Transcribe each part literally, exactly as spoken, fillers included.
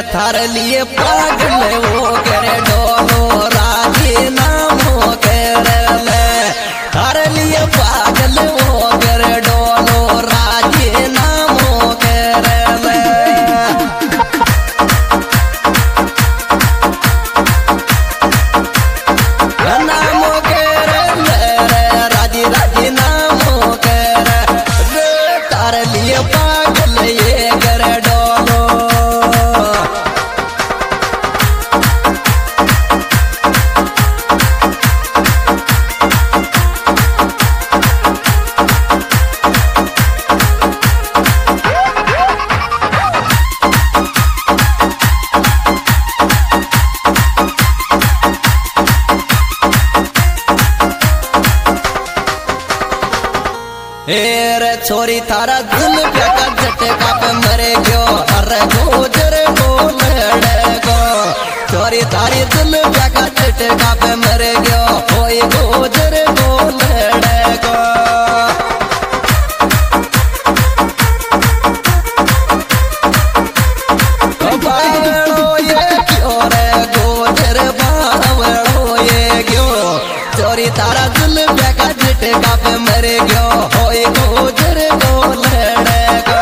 थार लिए पागल वो करे डोलो राजी नाम हो करे ले थार लिए पागल वो करे डोलो राजी नाम हो करे ले नाम हो करे ले राजी राजी नाम हो करे थार लिए पागल ये करे डोलो रे छोरी थारा दिल का झटका पे मरे गयो अरे गोजर बोल गो छोरी थारी दिल का झटका पे मरे गयो कोई गोजर बोल गो बावड़ो ये क्यों रे गोजर बावड़ो ये क्यों छोरी थारा दिल का झटका पे मरे गयो गोजर बोल गो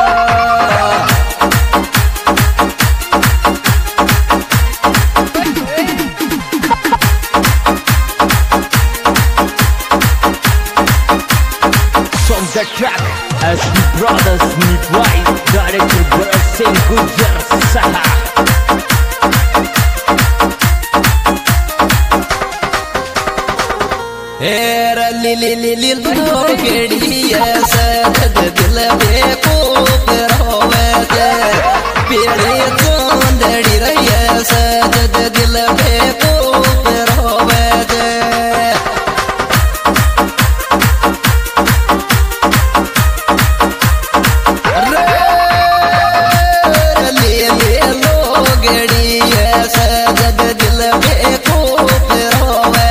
From the track S B Brothers meet White director Bharat Singh Gujjar Saha हेर लिली लिली लोगड़ी सद दिल बेकूफ रोवे दे पीड़ी चोंदड़ी रही सद दिल बेकूफ रोवे दे लिली लोगड़ी सद दिल बेकूफ रोवे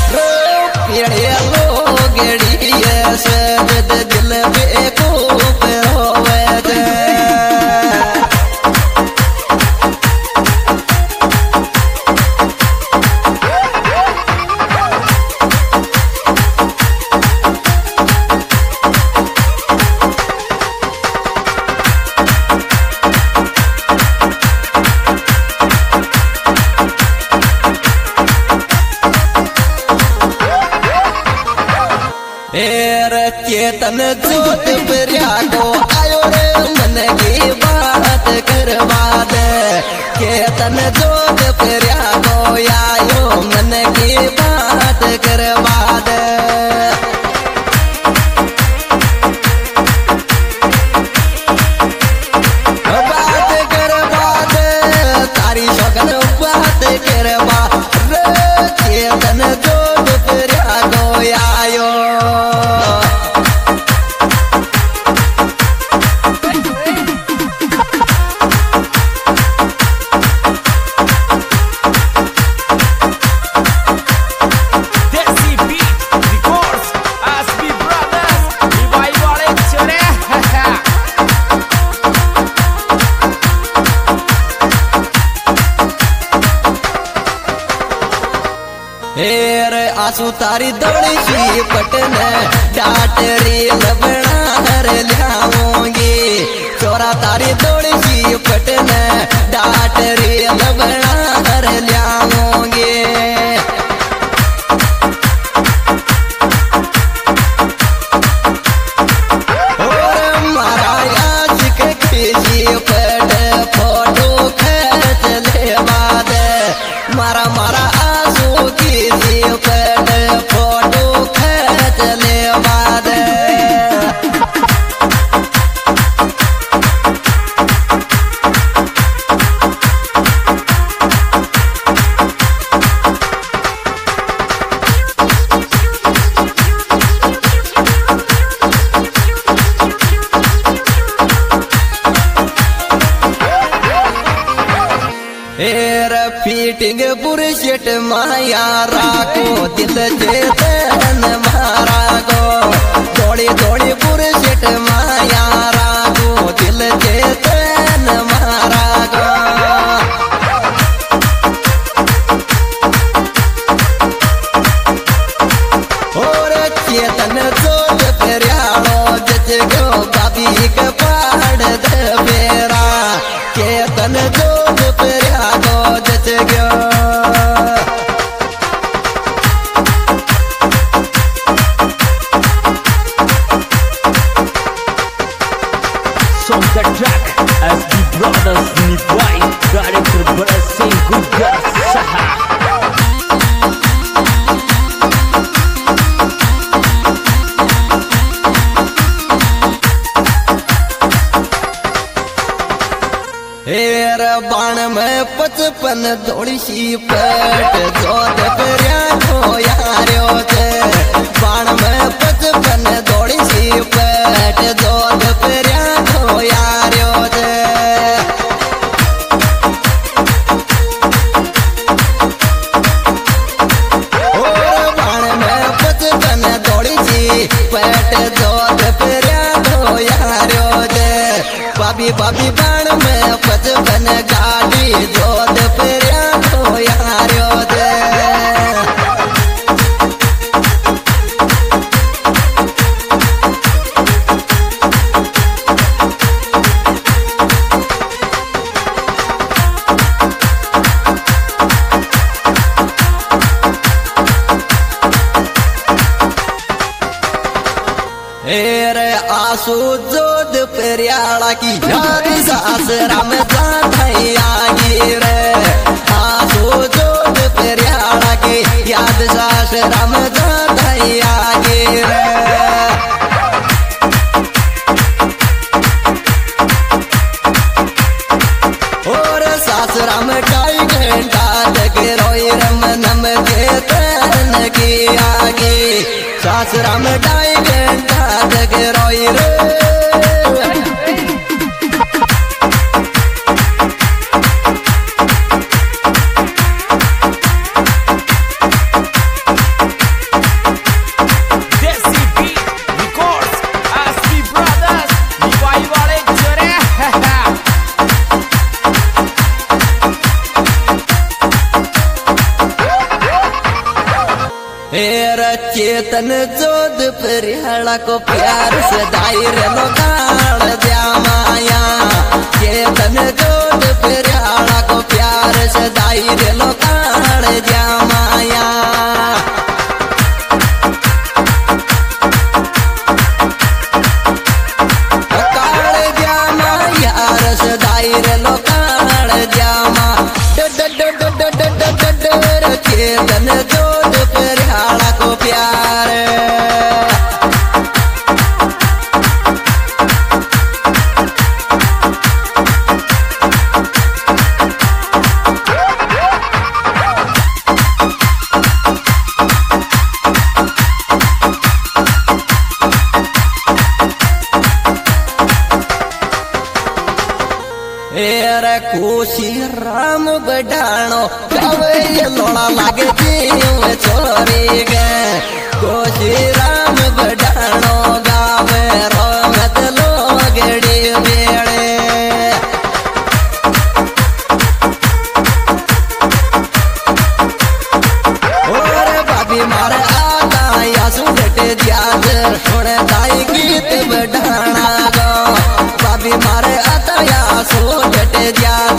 सद दिल बेकूफ रोवे दे चेतन जोत प्रिया को आयो रे मन की बात करवा दे चेतन जोत प्रिया को आयो मन की बात करवा दे बात करवा दे तारी शगन बात करवा रे चेतन जोत प्रिया को आयो आंसू तारी दौड़ी सी पटने डाटरी लबड़ा हर लियाऊंगी चोरा तारी दौड़ी सी पटने डाटरी लबड़ा हर लियाऊंगी और मारा आशिक खींची पट फोटो खींच ले बाद मारा मारा आंसू खींची पट फोटो खींच ले बाद फीटिंग बुरशट माया राखो दिल चेतन मारा गो थोड़ी थोड़ी बुरशट माया राखो दिल चेतन मारा गो Brothers Nitwai, Director Bharat Singh Gujjar Saha. हेर बाण में पचपन दौड़ी सी पेट जोत पेरिया को यारो थे बाण में पचपन दौड़ी सी पेट जोत पेरिया को यारो थे और बाण में पचपन दौड़ी सी पेट जोत पेरिया को यारो थे बाबी बाबी बाण में पचपन गाड़ी जोत पेरिया को यारो दे रे आंसू जोध पेरियाड़ा की याद सास राम जागी रे आंसू जोध पेरियाड़ा की याद सास राम जागी रे और सास राम ढाई घंटा तक रोई रम नम के तन की आगे सास राम ढाई घंटा तक रोई रे चेतन जोध परिहड़ा को प्यार से दायर लोगाड़ दिया माया चेतन जोध परिहड़ा को प्यार से दायर लोगाड़ दिया माया काड़ दिया माया रस दायर लोगाड़ दिया मा चेतन जोध परिहड़ा को प्यार कोशी राम बढ़ाणो कवे लोड़ा लागे जीव छोरी गे कोशी राम बढ़ाणो गावे रोमत लोगड़ी बेड़े और बाबी मारे आता या सुनट दियाज सुन दाई गीत बढ़ाना गो बाबी मारे आता या सुनट दियाज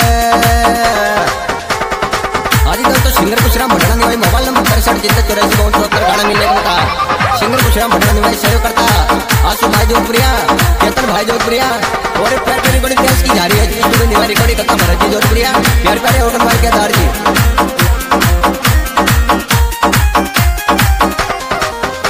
आजकल तो singer Kushram Bhatna Niwai mobile number तिरसठ जिंदत चौरासी बहुत चौहत्तर गाना मिलने को था सिंगर कुशराम भटना निवाई सहयोग करता आसू भाई जोधपुरिया केतन भाई जोधपुरिया और प्लेटफॉर्म रिकॉर्डिंग की जा रही है निवाई रिकॉर्डिंग करता भरत जी जोधपुरिया प्यार प्यारे होटल भाई के दार जी।